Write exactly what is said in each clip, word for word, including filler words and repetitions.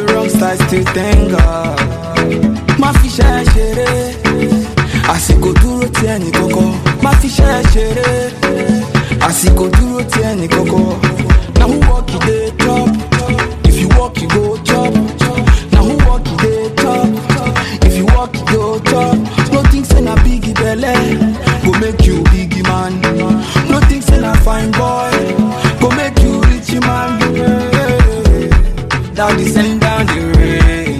the wrong side, still thank God. Ma fi ṣe ṣeré, àsìkò dúró ti ẹnì kọ̀kọ̀. Ma fi ṣe ṣeré, àsìkò dúró ti ẹnì kọ̀kọ̀. Now who walk you dey top? If you walk you go chop. Now who walk you dey top? If you walk you go chop. No think say na biggie belle go make you biggie man. No think say na fine boy go make you rich man. Now they send down the rain.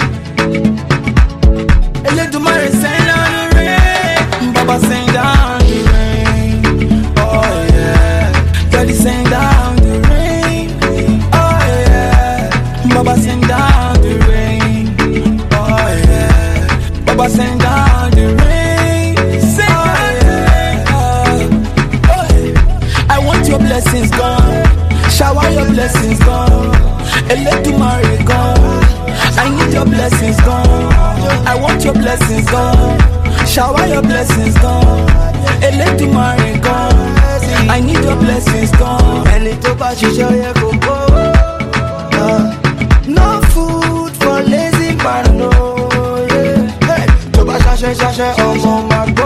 Eledumare send down the rain. Baba send down the rain. Oh yeah. Daddy send down the rain. Oh yeah. Baba send down the rain. Oh yeah. Baba send down the rain. Send oh, yeah. oh, oh, yeah. I want your blessings gone. Shower your blessings gone. Eledumare gone. I need your blessings gone. I want your blessings gone. Shower your blessings gone. Eledumare gone. I need your blessings gone. Ẹni tó bá ṣiṣẹ́ yẹ kó kó. No food for lazy man, no. Yeah. Tó bá ṣaṣẹ́ ṣaṣẹ́ ọmọ máa gbó.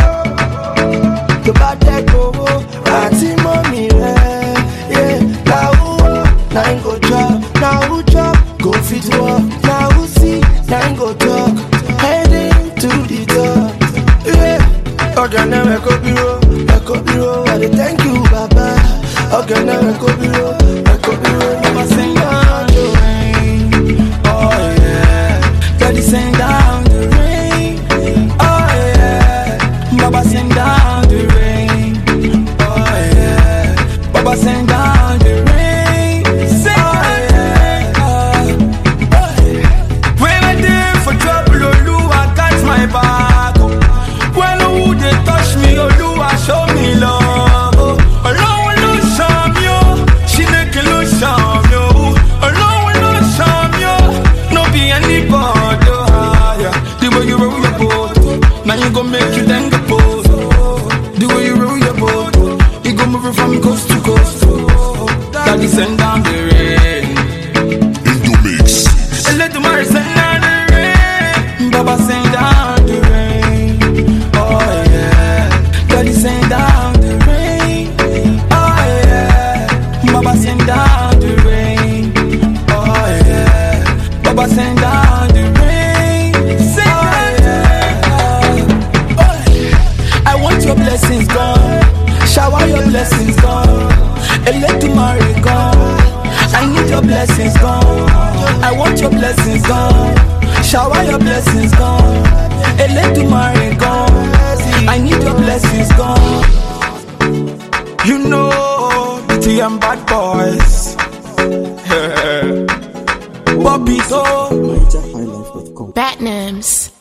Tó bá dẹ́ gbowó àti mọ́mì rẹ̀. Now who now go chop, now who chop, go fit walk. Now who see, now go talk. Heading to the top. Yeah. Okay, now I go biro, I go biro. I dey thank you, Baba. Okay, now I go biro, I go biro. Baba send down the rain. Oh yeah. Daddy send down the rain. Oh yeah. Baba send down the rain. Oh yeah. Baba send down the rain. Send oh, yeah. oh, oh, yeah. When I dey for trouble, Oluwa got my back. Oh. When who they touch me, Oluwa show me love. Oh. Ọlọ́run ló ṣọ́ mi o, Chineke ló ṣọ́ mi o. Ọlọ́run ló ṣọ́ mi o, no be anybody. Oh, yeah. The way you roll your boat, now you gon' make you then go pose. The way you roll your boat, you gon' move it from coast to coast. Daddy send down the rain. In your mix. Eledumare send down the rain. Baba send down the rain. Oh yeah. Daddy send down the rain. Oh yeah. Baba send down the rain. Oh yeah. Baba send down the rain. Send oh, yeah. oh, yeah. I want your blessings gone. Shower your blessings gone. Eledumare gone. I need your blessings gone. I want your blessings gone. Shower your blessings gone. Eledumare gone. I need your blessings gone. You know the T M bad boys. Bobby so Bat names.